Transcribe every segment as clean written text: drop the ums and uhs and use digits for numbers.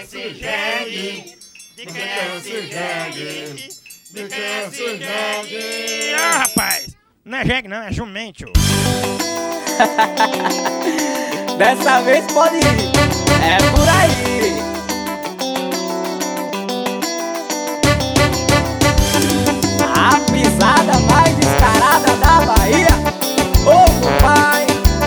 esse jegue? De quem é esse jegue? De quem é esse jegue? Ah, rapaz, não é jegue não, é jumento. Dessa vez pode ir, é por aí. A pisada mais descarada da Bahia. Ô pai,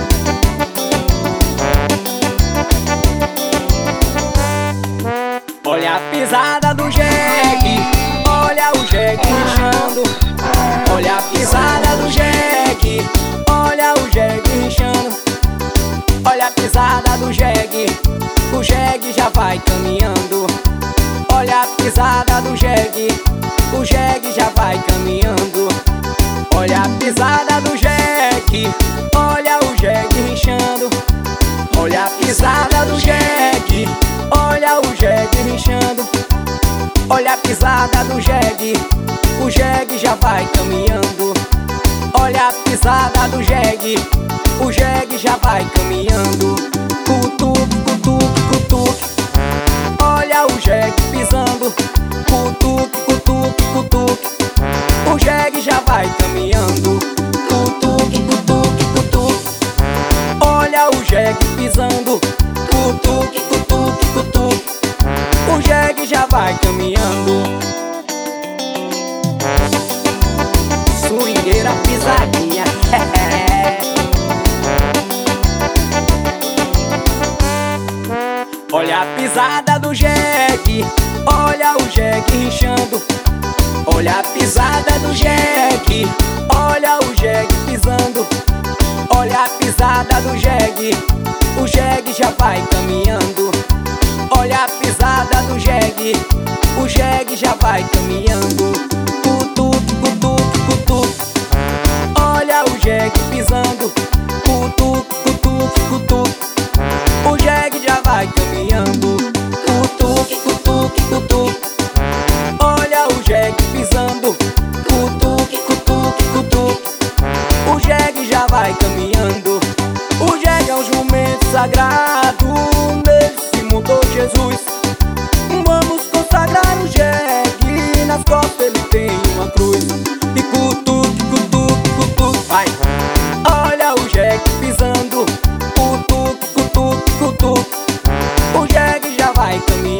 olha a pisada do jegue, olha o jegue inchando. Olha a pisada do jegue, olha o jegue inchando. Olha a pisada do jegue, o jegue já vai caminhando. Olha a pisada do jegue, o jegue já vai caminhando. Olha a pisada do jegue, olha o jegue inchando. Olha a pisada do jegue, olha o jegue inchando. Olha a pisada do jegue, o jegue já vai caminhando. Olha a pisada do jegue, o jegue já vai caminhando. Cutuque, cutuque, cutuque, olha o jegue pisando. Cutuque, cutuque, cutuque, o jegue já vai caminhando. Cutuque, cutuque, cutuque, olha o jegue pisando. Cutuque, cutuque, cutuque, o jegue já vai caminhando. Swingueira pisadinha. Olha a pisada do jegue, olha o jegue inchando. Olha a pisada do jegue, olha o jegue pisando. Olha a pisada do jegue, o jegue já vai caminhando. Olha a pisada do jegue, o jegue já vai caminhando. Cutuque, cutuque, cutuque, olha o jegue pisando. Cutuque, cutuque, cutuque, o jegue já vai caminhando. Cutuque, cutuque, cutuque, olha o jegue pisando. Cutuque, cutuque, cutuque, o jegue já vai caminhando. O jegue é um jumento sagrado, nele se mudou Jesus. Vamos consagrar o jegue, nas costas ele tem uma cruz. E cutuque, cutuque, cutuque, vai. Olha o jegue pisando. Cutuque, cutuque, cutuque, o jegue já vai caminhando.